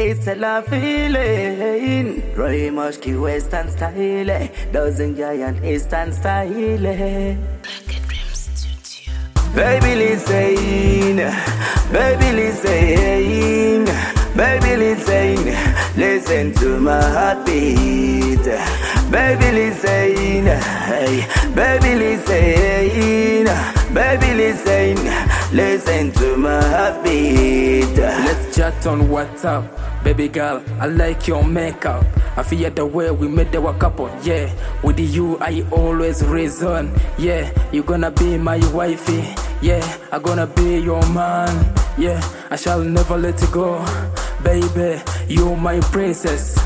It's a love feeling. Roy Moshki Western style. Dozen giant Eastern style. Baby listen, baby listen, baby listen, listen to my heartbeat. Baby listen, hey, baby listen, baby listen, listen to my heartbeat. Let's chat on WhatsApp, baby girl. I like your makeup. I feel the way we made our couple, yeah. With you, I always reason, yeah. You gonna be my wifey, yeah. I gonna be your man, yeah. I shall never let you go, baby. You my princess.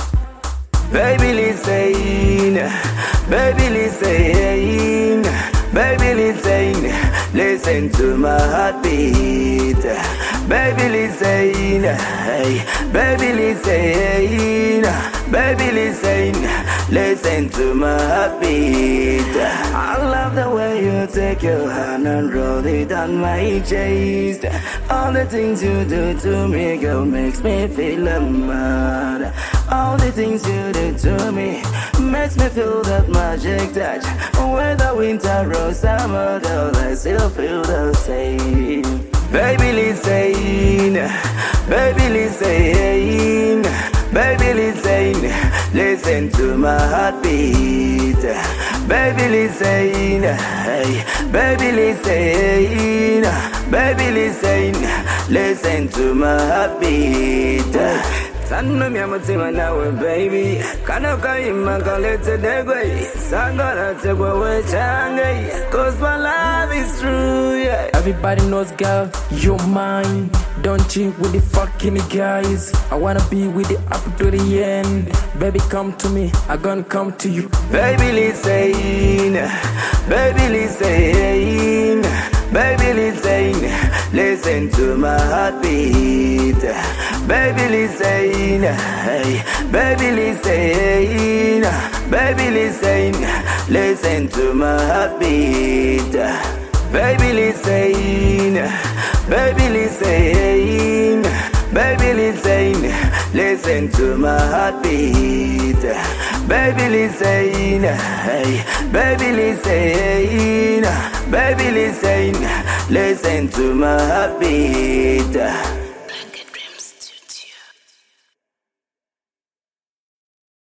Baby listen, baby listen, baby listen, listen to my heartbeat. Baby listen, hey, baby listen, baby listen, listen to my heartbeat. I love the way you take your hand and roll it on my chest. All the things you do to me, girl, makes me feel mad. All the things you do to me makes me feel that magic touch. Whether winter or summer, girl, I still feel the same. Baby listen, baby listen, baby listen, listen to my heartbeat. Baby listen, hey, baby listen, baby listen, listen to my heartbeat. Sanno mi amutima nawe baby, kana kaima kalete degwe, sangara tegwe wechange, cause my love is true, yeah. Everybody knows, girl, you're mine. Don't cheat with the fucking guys. I wanna be with the up to the end. Baby, come to me, I gonna come to you. Baby listen, baby listen, baby listen, listen to my heartbeat. Baby listen, hey, baby listen, baby listen, listen to my heartbeat. Baby listen, baby listen, baby listen, listen to my heartbeat. Baby listen, hey, baby listen, baby listen, listen to my heartbeat.